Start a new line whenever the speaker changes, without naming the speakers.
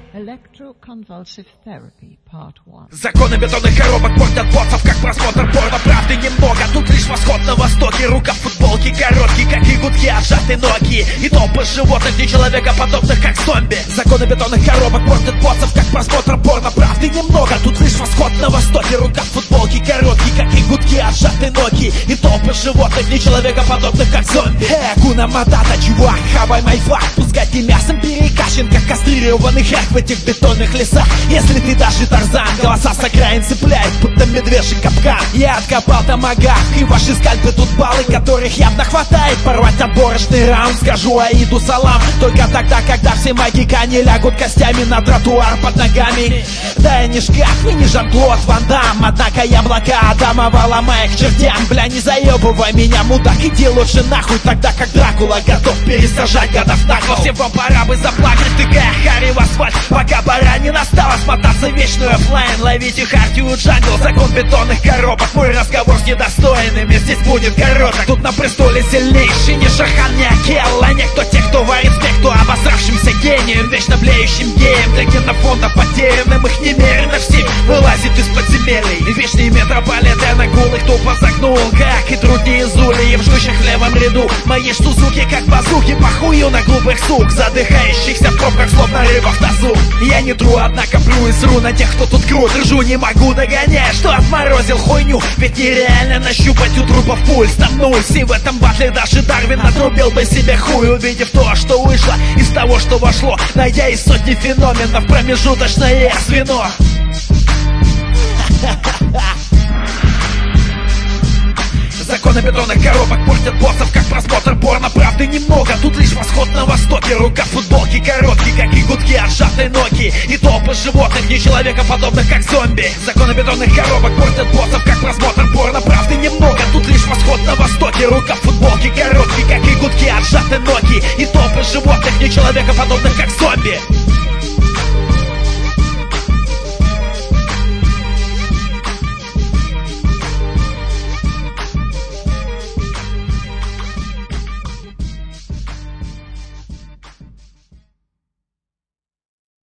Electroconvulsive therapy, part 1.
Законы бетонных коробок портят боссов, как просмотр порно. Правды немного, тут лишь восход на востоке. Рука в футболке короткий, как и гудки, отжаты ноги. И толпы животных, не человекоподобных, как зомби. Законы бетонных коробок портят боссов, как просмотр порно. Правды немного, тут лишь восход на востоке. Рука в футболке короткий, как и гудки, отжаты ноги. И толпы животных, не человекоподобных, как зомби. Акуна Матата, чувак, хавай мой флаг. Пускай ты мясом перекачан, как кастрированный хак в этих бетонных лесах. Если ты даже Тарзан, голоса с окраин цепляют, будто медвежий капкан. Я откопал томагавк, и ваши скальпы тут баллы, которых явно хватает порвать отборочный раунд. Скажу Аиду салам, только тогда, когда все магика не лягут костями на тротуар под ногами. Да я не шкаф, и не Жан-Клод Ван Дам, однако я блока Адамова ломая к чертям. Бля, не заебывай меня, мудак, иди лучше нахуй, тогда как Дракула готов пересажать гадов нагло. Всем вам пора бы заплакать, тыкая Харри в асфальт, пока пора не настала смотаться в вечную оффлайн. Ловите хартию джангл, закон бетонных коробок. Мой разговор с недостойными здесь будет короток. Тут на престоле сильнейший не Шахан, не Акел, а некто те, кто варит спекту обосравшимся гением, вечно блеющим геем. Для генофонда потерянным их немерено в степь вылазит из подземелий. Вечный метрополитен нагулых тупо загнул, как и другие зулии, жгущих в левом ряду. Мои Сузуки как базуки, похую на глупых сук, задыхающихся в пробках, словно рыба в тазу. Я не тру, однако плю и сру на тех, кто тут крут. Ржу, не могу догонять, что отморозил хуйню. Ведь нереально нащупать у трупов пульс. Там нульс, и в этом батле даже Дарвин отрубил бы себе хуй, увидев то, что вышло из того, что вошло, найдя из сотни феноменов промежуточное звено. Законы бетонных коробок портят боссов, как просмотр порно. Правды немного, тут лишь восход на востоке. Рука в футболке короткий, как и гудки, отжатые ноги. И толпы животных, не человекоподобных, как зомби. Законы бетонных коробок портят боссов, как просмотр порно. Правды немного, тут лишь восход на востоке. Рука в футболке короткий, как и гудки, отжатые ноги. И толпы животных, не человекоподобных, как зомби.